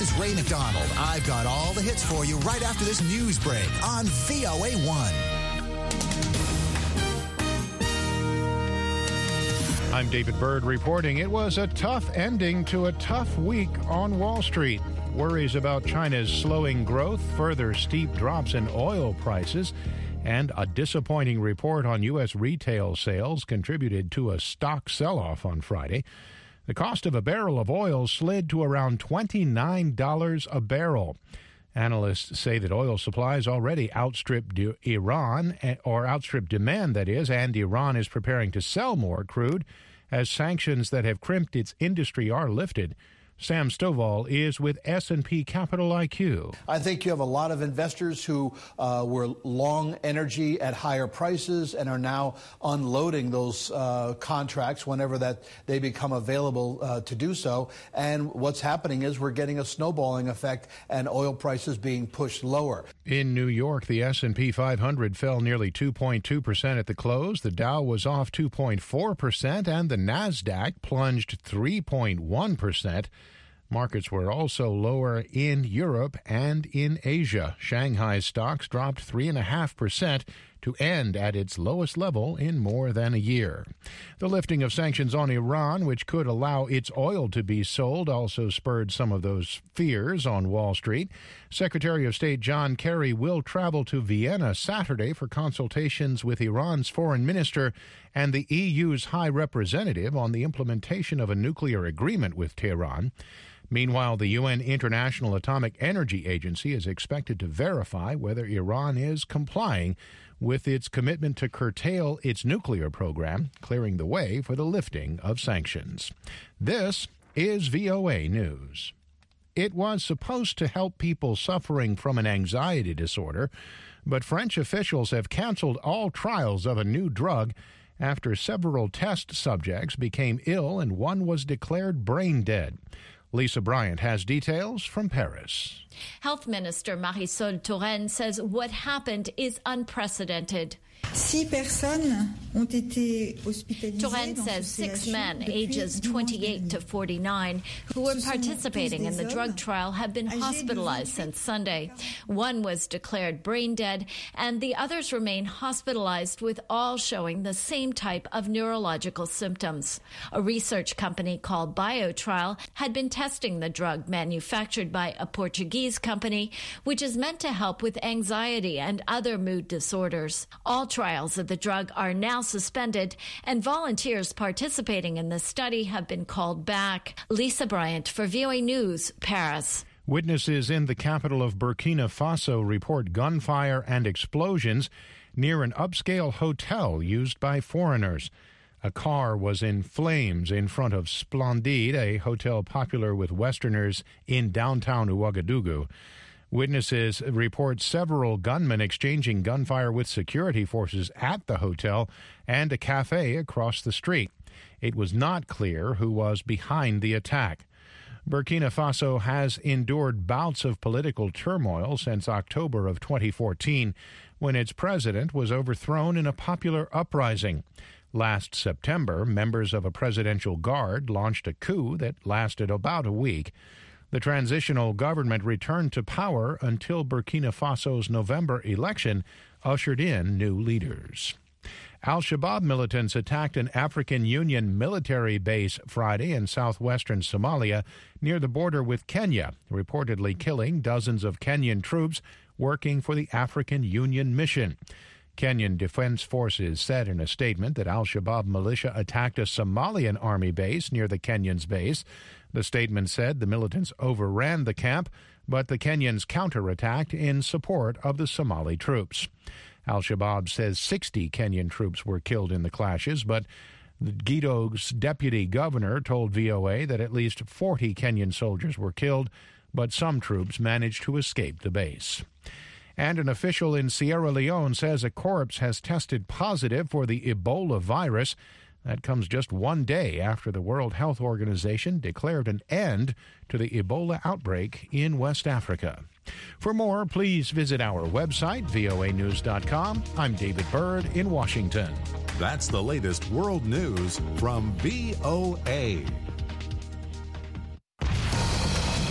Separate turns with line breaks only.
This is Ray McDonald. I've got all the hits for you right after this news break on VOA1.
I'm David Byrd reporting it was a tough ending to a tough week on Wall Street. Worries about China's slowing growth, further steep drops in oil prices, and a disappointing report on U.S. retail sales contributed to a stock sell-off on Friday. The cost of a barrel of oil slid to around $29 a barrel. Analysts say that oil supplies already outstripped demand, that is, and Iran is preparing to sell more crude as sanctions that have crimped its industry are lifted. Sam Stovall is with S&P Capital IQ.
I think you have a lot of investors who were long energy at higher prices and are now unloading those contracts whenever that they become available to do so. And what's happening is we're getting a snowballing effect and oil prices being pushed lower.
In New York, the S&P 500 fell nearly 2.2% at the close. The Dow was off 2.4%, and the Nasdaq plunged 3.1%. Markets were also lower in Europe and in Asia. Shanghai's stocks dropped 3.5% to end at its lowest level in more than a year. The lifting of sanctions on Iran, which could allow its oil to be sold, also spurred some of those fears on Wall Street. Secretary of State John Kerry will travel to Vienna Saturday for consultations with Iran's foreign minister and the EU's high representative on the implementation of a nuclear agreement with Tehran. Meanwhile, the UN International Atomic Energy Agency is expected to verify whether Iran is complying with its commitment to curtail its nuclear program, clearing the way for the lifting of sanctions. This is VOA News. It was supposed to help people suffering from an anxiety disorder, but French officials have canceled all trials of a new drug after several test subjects became ill and one was declared brain dead. Lisa Bryant has details from Paris.
Health Minister Marisol Touraine says what happened is unprecedented. Touraine says 6 men, ages 28 to 49, who were participating in the drug trial have been hospitalized since Sunday. One was declared brain dead, and the others remain hospitalized, with all showing the same type of neurological symptoms. A research company called BioTrial had been testing the drug manufactured by a Portuguese company, which is meant to help with anxiety and other mood disorders. All trials of the drug are now suspended, and volunteers participating in the study have been called back. Lisa Bryant for VOA News, Paris.
Witnesses in the capital of Burkina Faso report gunfire and explosions near an upscale hotel used by foreigners. A car was in flames in front of Splendide, a hotel popular with Westerners in downtown Ouagadougou. Witnesses report several gunmen exchanging gunfire with security forces at the hotel and a cafe across the street. It was not clear who was behind the attack. Burkina Faso has endured bouts of political turmoil since October of 2014, when its president was overthrown in a popular uprising. Last September, members of a presidential guard launched a coup that lasted about a week. The transitional government returned to power until Burkina Faso's November election ushered in new leaders. Al-Shabaab militants attacked an African Union military base Friday in southwestern Somalia near the border with Kenya, reportedly killing dozens of Kenyan troops working for the African Union mission. Kenyan Defense Forces said in a statement that Al-Shabaab militia attacked a Somalian army base near the Kenyans' base. The statement said the militants overran the camp, but the Kenyans counterattacked in support of the Somali troops. Al-Shabaab says 60 Kenyan troops were killed in the clashes, but Gedo's deputy governor told VOA that at least 40 Kenyan soldiers were killed, but some troops managed to escape the base. And an official in Sierra Leone says a corpse has tested positive for the Ebola virus. That comes just one day after the World Health Organization declared an end to the Ebola outbreak in West Africa. For more, please visit our website, voanews.com. I'm David Byrd in Washington.
That's the latest world news from VOA.